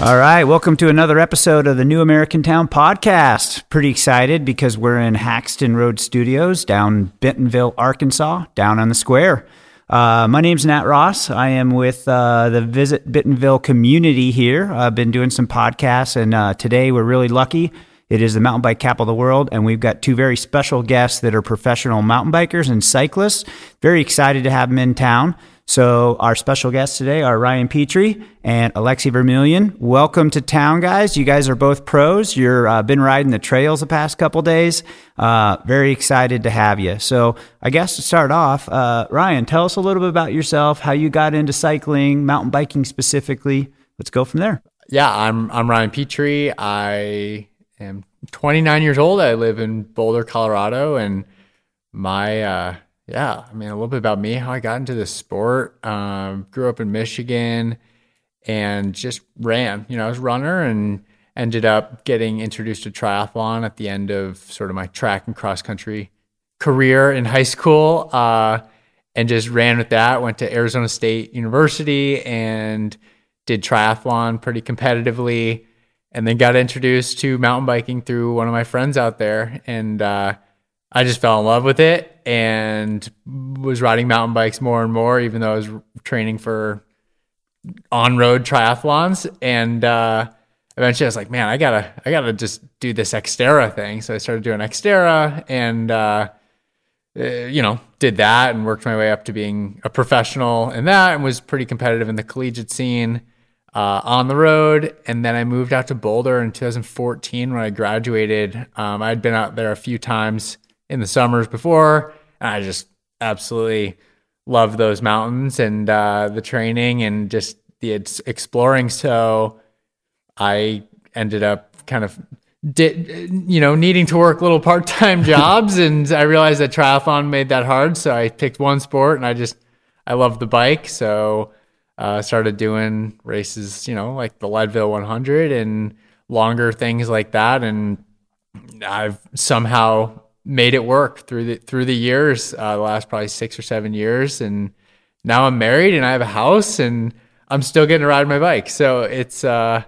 All right, welcome to another episode of the New American Town podcast. Pretty excited because we're in Haxton Road Studios down Bentonville, Arkansas, down on the square. My name's Nat Ross. I am with the Visit Bentonville community here. I've been doing some podcasts, and today we're really lucky. It is the mountain bike capital of the world, and we've got two very special guests that are professional mountain bikers and cyclists. Very excited to have them in town. So our special guests today are Ryan Petrie and Alexi Vermillion. Welcome to town, guys. You guys are both pros. You're been riding the trails the past couple days. Very excited to have you. So I guess to start off, Ryan, tell us a little bit about yourself, how you got into cycling, mountain biking specifically. Let's go from there. Yeah, I'm Ryan Petrie. I am 29 years old. I live in Boulder, Colorado, and my a little bit about me, how I got into the sport. Grew up in Michigan and just ran. I was a runner and ended up getting introduced to triathlon at the end of sort of my track and cross country career in high school, and just ran with that. Went to Arizona State University and did triathlon pretty competitively, and then got introduced to mountain biking through one of my friends out there. And I just fell in love with it and was riding mountain bikes more and more, even though I was training for on-road triathlons. And eventually I was like, man, I gotta just do this Xterra thing. So I started doing Xterra and, did that and worked my way up to being a professional in that and was pretty competitive in the collegiate scene on the road. And then I moved out to Boulder in 2014 when I graduated. I'd been out there a few times in the summers before, and I just absolutely loved those mountains and the training and just the exploring. So I ended up kind of needing to work little part-time jobs, and I realized that triathlon made that hard. So I picked one sport, and I loved the bike. So started doing races, like the Leadville 100 and longer things like that. And I've somehow made it work through the years, the last probably 6 or 7 years. And now I'm married and I have a house and I'm still getting to ride my bike. So it's a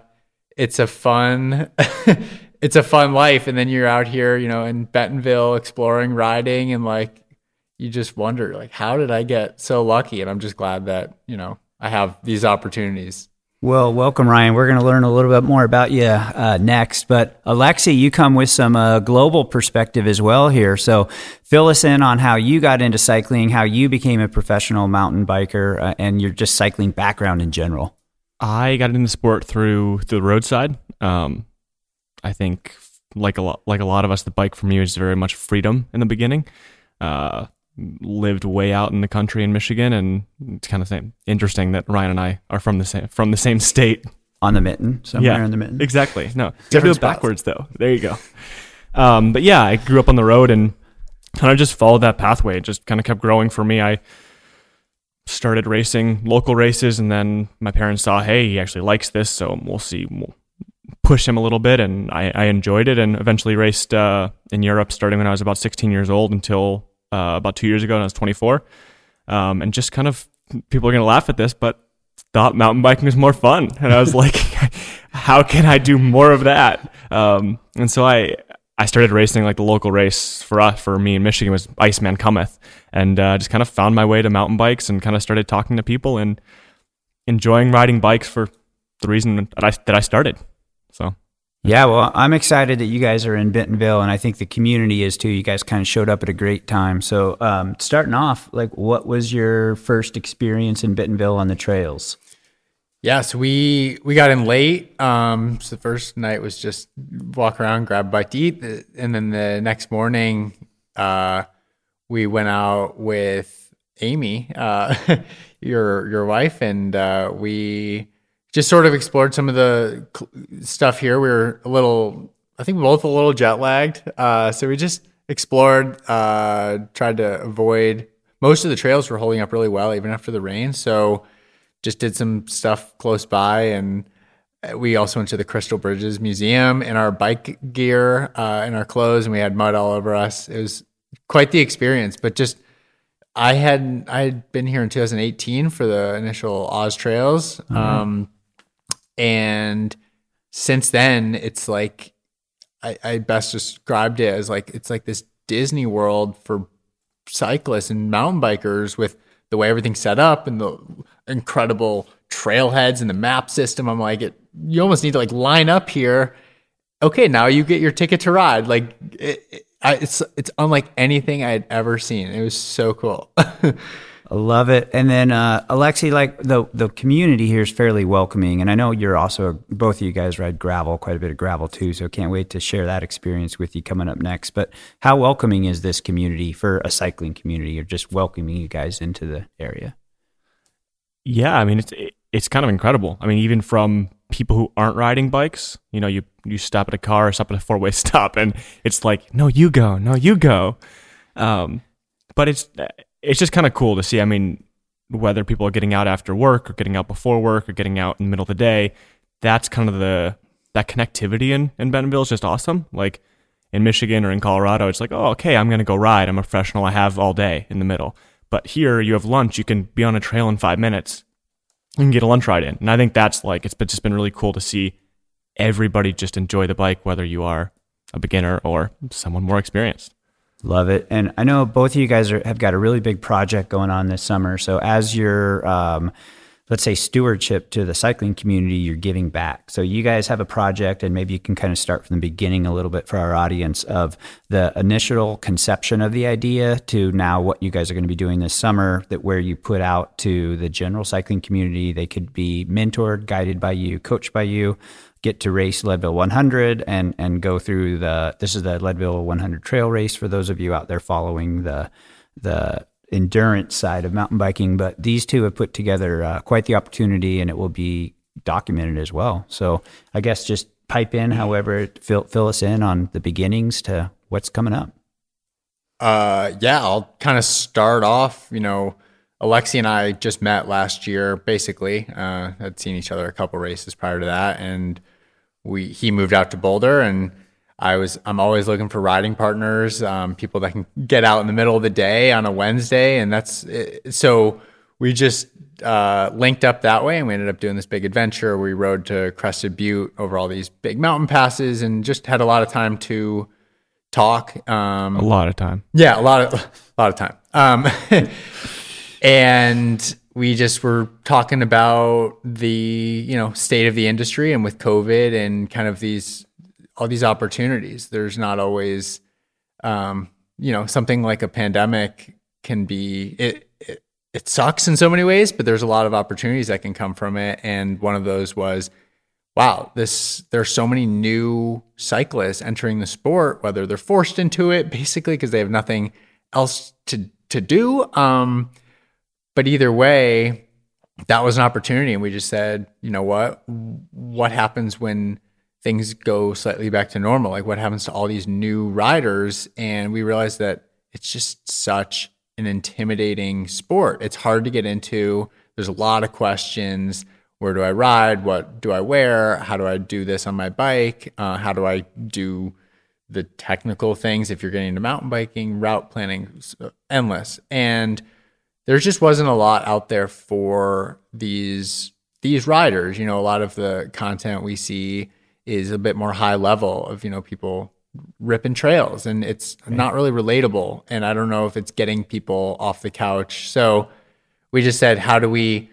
fun, it's a fun life. And then you're out here, in Bentonville exploring, riding, and you just wonder, how did I get so lucky? And I'm just glad that, I have these opportunities. Well, welcome, Ryan. We're going to learn a little bit more about you next. But Alexi, you come with some global perspective as well here. So fill us in on how you got into cycling, how you became a professional mountain biker, and your just cycling background in general. I got into sport through the roadside. I think like a lot of us, the bike for me was very much freedom in the beginning. Lived way out in the country in Michigan, and it's kind of interesting that Ryan and I are from the same state. On the mitten, somewhere in the mitten. Exactly. No, you have to do it backwards though. There you go. But yeah, I grew up on the road and kind of just followed that pathway. It just kind of kept growing for me. I started racing local races, and then my parents saw, hey, he actually likes this, so we'll push him a little bit, and I enjoyed it, and eventually raced in Europe starting when I was about 16 years old until about 2 years ago when I was 24. And just kind of, people are going to laugh at this, but thought mountain biking was more fun. And I was like, how can I do more of that? And so I started racing, the local race for me in Michigan was Iceman Cometh, and just kind of found my way to mountain bikes and kind of started talking to people and enjoying riding bikes for the reason that I started. So. Yeah, well, I'm excited that you guys are in Bentonville, and I think the community is too. You guys kind of showed up at a great time. So starting off, what was your first experience in Bentonville on the trails? Yeah, so we got in late. So the first night was just walk around, grab a bite to eat. And then the next morning, we went out with Amy, your wife, and we just sort of explored some of the stuff here. We were I think both a little jet lagged. So we just explored, tried to avoid, most of the trails were holding up really well, even after the rain. So just did some stuff close by. And we also went to the Crystal Bridges Museum in our bike gear, in our clothes, and we had mud all over us. It was quite the experience, but just, I had been here in 2018 for the initial Oz Trails. Mm-hmm. And since then, it's like, I best described it as like, it's like this Disney World for cyclists and mountain bikers with the way everything's set up and the incredible trailheads and the map system. I'm like, you almost need to like line up here. Okay, now you get your ticket to ride. Like it's unlike anything I had ever seen. It was so cool. I love it. And then Alexi, like the community here is fairly welcoming, and I know you're also, both of you guys ride gravel, quite a bit of gravel too, so can't wait to share that experience with you coming up next. But how welcoming is this community for a cycling community, or just welcoming you guys into the area? Yeah, I mean, it's kind of incredible. I mean, even from people who aren't riding bikes, you know, you stop at a car or stop at a 4-way stop, and it's like, no, you go. But it's just kind of cool to see. I mean, whether people are getting out after work or getting out before work or getting out in the middle of the day, that's kind of that connectivity in Bentonville is just awesome. Like in Michigan or in Colorado, it's like, oh, okay, I'm going to go ride. I'm a professional. I have all day in the middle. But here you have lunch. You can be on a trail in 5 minutes. You can get a lunch ride in. And I think that's like, it's just been really cool to see everybody just enjoy the bike, whether you are a beginner or someone more experienced. Love it. And I know both of you guys have got a really big project going on this summer. So as your, let's say, stewardship to the cycling community, you're giving back. So you guys have a project, and maybe you can kind of start from the beginning a little bit for our audience, of the initial conception of the idea to now what you guys are going to be doing this summer, that where you put out to the general cycling community. They could be mentored, guided by you, coached by you, get to race Leadville 100 and go through this is the Leadville 100 trail race for those of you out there following the endurance side of mountain biking. But these two have put together quite the opportunity, and it will be documented as well. So I guess just pipe in, however, fill us in on the beginnings to what's coming up. Yeah, I'll kind of start off. You know, Alexi and I just met last year, basically. Had seen each other a couple races prior to that, and he moved out to Boulder, and I'm always looking for riding partners, people that can get out in the middle of the day on a Wednesday, and so we just linked up that way, and we ended up doing this big adventure. We rode to Crested Butte over all these big mountain passes, and just had a lot of time to talk. A lot of time. Yeah, a lot of time. And we just were talking about the, state of the industry, and with COVID and kind of all these opportunities. There's not always, something like a pandemic can be, it sucks in so many ways, but there's a lot of opportunities that can come from it. And one of those was, wow, there's so many new cyclists entering the sport, whether they're forced into it basically because they have nothing else to do. But either way, that was an opportunity. And we just said, you know what happens when things go slightly back to normal? Like, what happens to all these new riders? And we realized that it's just such an intimidating sport. It's hard to get into. There's a lot of questions. Where do I ride? What do I wear? How do I do this on my bike? How do I do the technical things if you're getting into mountain biking, route planning, endless. And there just wasn't a lot out there for these riders. A lot of the content we see is a bit more high level of, people ripping trails, and it's not really relatable. And I don't know if it's getting people off the couch. So we just said, how do we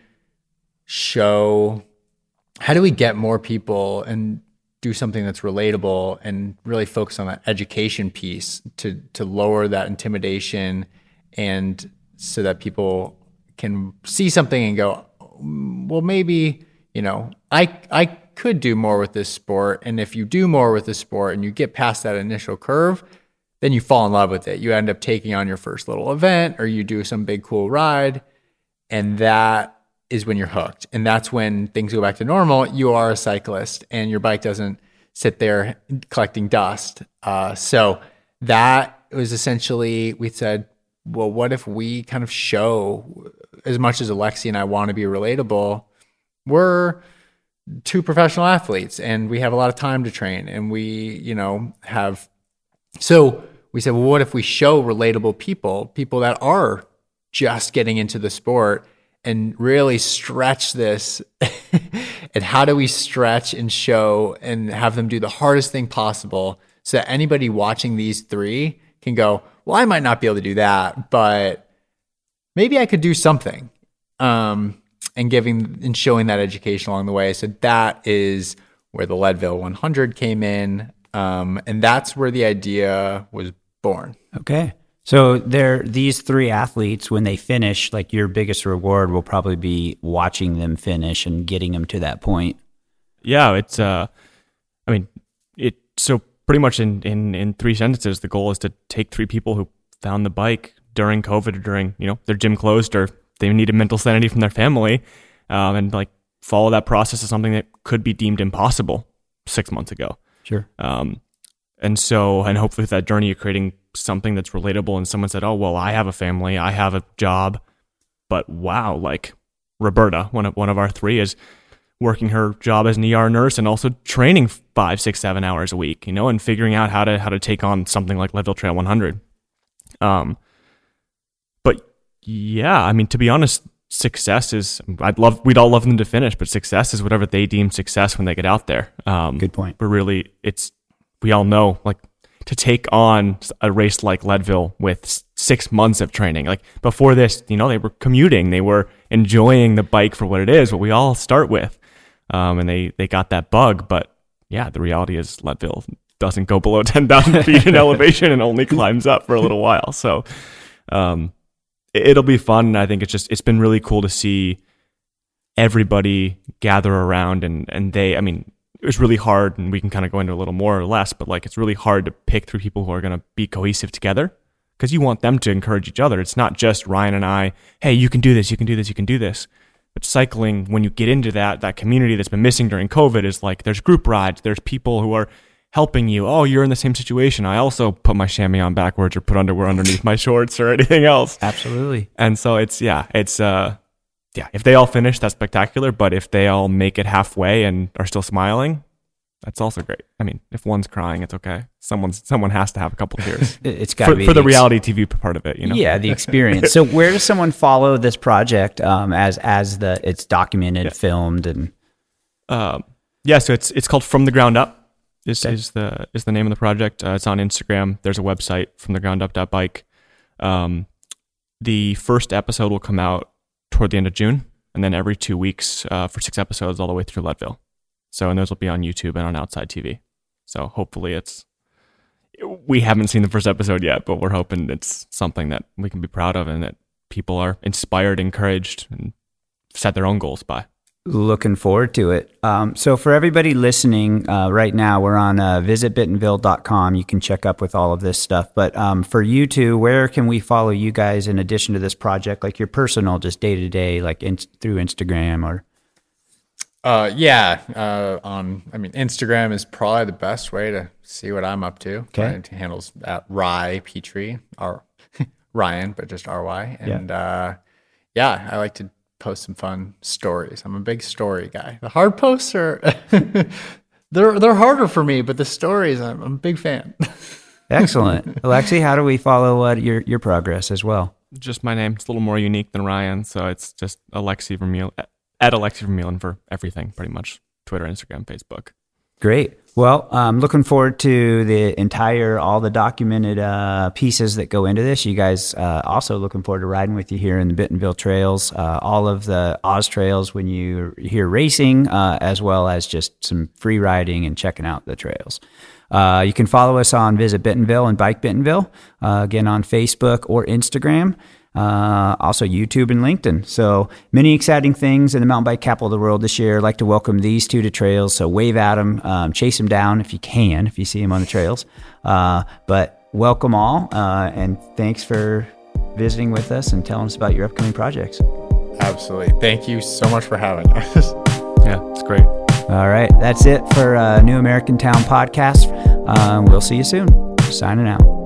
get more people and do something that's relatable and really focus on that education piece to lower that intimidation, and so that people can see something and go, well, maybe, I could do more with this sport. And if you do more with the sport and you get past that initial curve, then you fall in love with it. You end up taking on your first little event, or you do some big cool ride, and that is when you're hooked. And that's when things go back to normal. You are a cyclist and your bike doesn't sit there collecting dust. So that was essentially, we said, well, what if we kind of show, as much as Alexi and I want to be relatable, we're two professional athletes and we have a lot of time to train, and we, so we said, well, what if we show relatable people that are just getting into the sport, and really stretch this. And how do we stretch and show and have them do the hardest thing possible so that anybody watching these three can go, well, I might not be able to do that, but maybe I could do something. And showing that education along the way. So that is where the Leadville 100 came in. And that's where the idea was born. Okay. So these three athletes, when they finish, like your biggest reward will probably be watching them finish and getting them to that point. Yeah, it's so pretty much in 3 sentences, the goal is to take 3 people who found the bike during COVID or during, their gym closed or they needed mental sanity from their family, and like follow that process of something that could be deemed impossible 6 months ago. Sure. And hopefully with that journey, you're creating something that's relatable. And someone said, oh, well, I have a family, I have a job, but wow, like Roberta, one of our 3 is working her job as an ER nurse and also training 5, 6, 7 hours a week, and figuring out how to take on something like Leadville Trail 100. But yeah, I mean, to be honest, success is, we'd all love them to finish, but success is whatever they deem success when they get out there. Good point. But really, we all know, like, to take on a race like Leadville with 6 months of training, like before this, they were commuting, they were enjoying the bike for what it is, what we all start with. And they got that bug, but yeah, the reality is Leadville doesn't go below 10,000 feet in elevation and only climbs up for a little while. So, it'll be fun. And I think it's been really cool to see everybody gather around and it was really hard, and we can kind of go into a little more or less, but like, it's really hard to pick 3 people who are going to be cohesive together because you want them to encourage each other. It's not just Ryan and I, hey, you can do this, you can do this, you can do this. But cycling, when you get into that community that's been missing during COVID, is like, there's group rides, there's people who are helping you. Oh, you're in the same situation. I also put my chamois on backwards or put underwear underneath my shorts or anything else. Absolutely. And so if they all finish, that's spectacular. But if they all make it halfway and are still smiling, that's also great. I mean, if one's crying, it's okay. Someone has to have a couple tears. It's got to be for the reality TV part of it, Yeah, the experience. So where does someone follow this project as it's documented, filmed, and? So it's called From the Ground Up. Is the name of the project. It's on Instagram. There's a website, fromthegroundup.bike. The first episode will come out toward the end of June, and then every 2 weeks for 6 episodes all the way through Leadville. So, and those will be on YouTube and on Outside TV. So hopefully we haven't seen the first episode yet, but we're hoping it's something that we can be proud of and that people are inspired, encouraged, and set their own goals by. Looking forward to it. So for everybody listening right now, we're on visitbentonville.com. You can check up with all of this stuff. But for you two, where can we follow you guys in addition to this project, like your personal, just day to day, like through Instagram or? Instagram is probably the best way to see what I'm up to. Okay. It handles at Rye Petrie, or Ryan, but just RY. And I like to post some fun stories. I'm a big story guy. The hard posts are they're harder for me, but the stories, I'm a big fan. Excellent. Alexi, how do we follow your progress as well? Just my name. It's a little more unique than Ryan, so it's just Alexi Vermeulen, at Alexi Vermeulen for everything, pretty much. Twitter, Instagram, Facebook. Great. Well, I'm looking forward to all the documented pieces that go into this. You guys also looking forward to riding with you here in the Bentonville trails, all of the Oz trails when you're here racing, as well as just some free riding and checking out the trails. You can follow us on Visit Bentonville and Bike Bentonville, again on Facebook or Instagram. Also YouTube and LinkedIn. So many exciting things in the mountain bike capital of the world this year. I'd like to welcome these two to trails. So wave at them, chase them down if you can, if you see them on the trails. But welcome all, and thanks for visiting with us and telling us about your upcoming projects. Absolutely. Thank you so much for having us. Yeah, it's great. All right. That's it for New American Town podcast. We'll see you soon. Signing out.